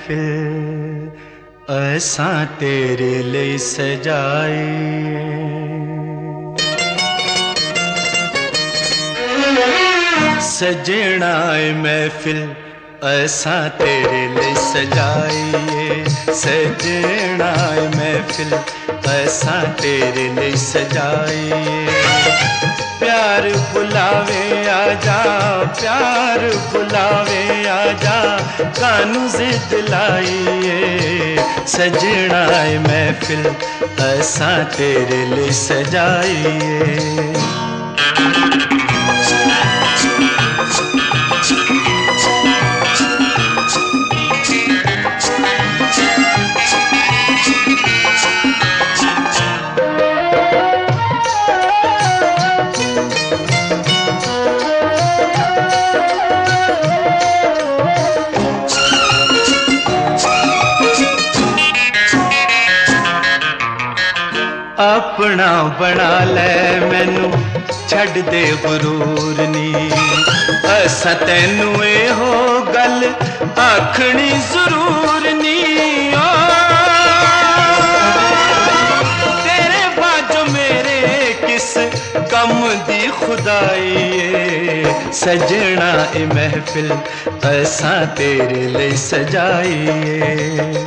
महफिल असां तेरे लिए सजाई। सजना महफिल असां तेरे लिए सजाई। सजना महफिल असां तेरे लिए सजाई। प्यार बुलावे आजा, प्यार बुलावे आजा, कानू जिद लाइए। सजना महफिल असां तेरे लिए सजाइए। अपना बना ले मैनू छड़ दे गुरूर नी। असां तैनू एहो गल आखनी जरूर नी। तेरे बाजो मेरे किस कम दी खुदाई है। सजना ए महफिल असां तेरे लिए सजाई है।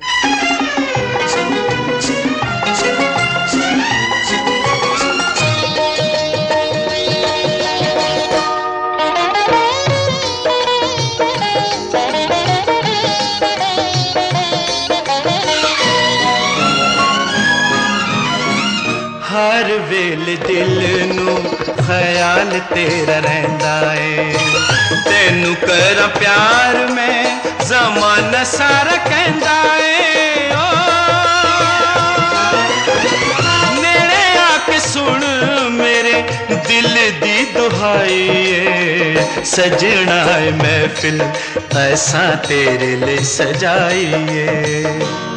हर वेले दिल नू ख्याल तेरा रहिंदा है। तेनू करा प्यार में ज़माना सारा कहंदा है। नेड़े आके सुन मेरे दिल दी दुहाई है। सजना महफिल असां तेरे लिए सजाई है।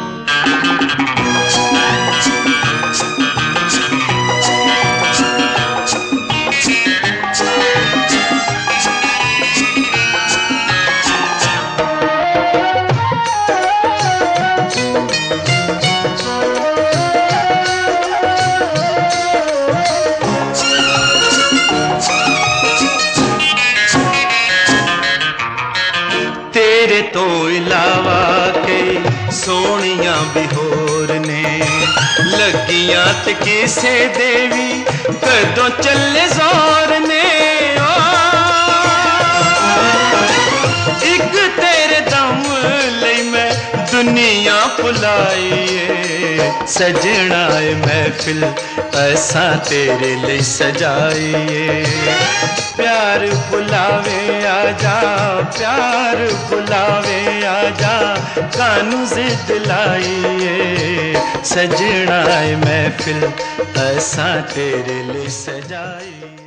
तेरे तो इलावा कई सोनिया भी होर ने लगियां ते किसे देवी कदों चले जोर ने। एक तेरे दम लई मैं दुनिया भुलाई है। सजना महफिल असां तेरे लिए सजाई है। प्यार बुलावे आजा, प्यार बुलावे आजा, कानू जिद लाइए। सजना महफिल असां तेरे लिए सजाई।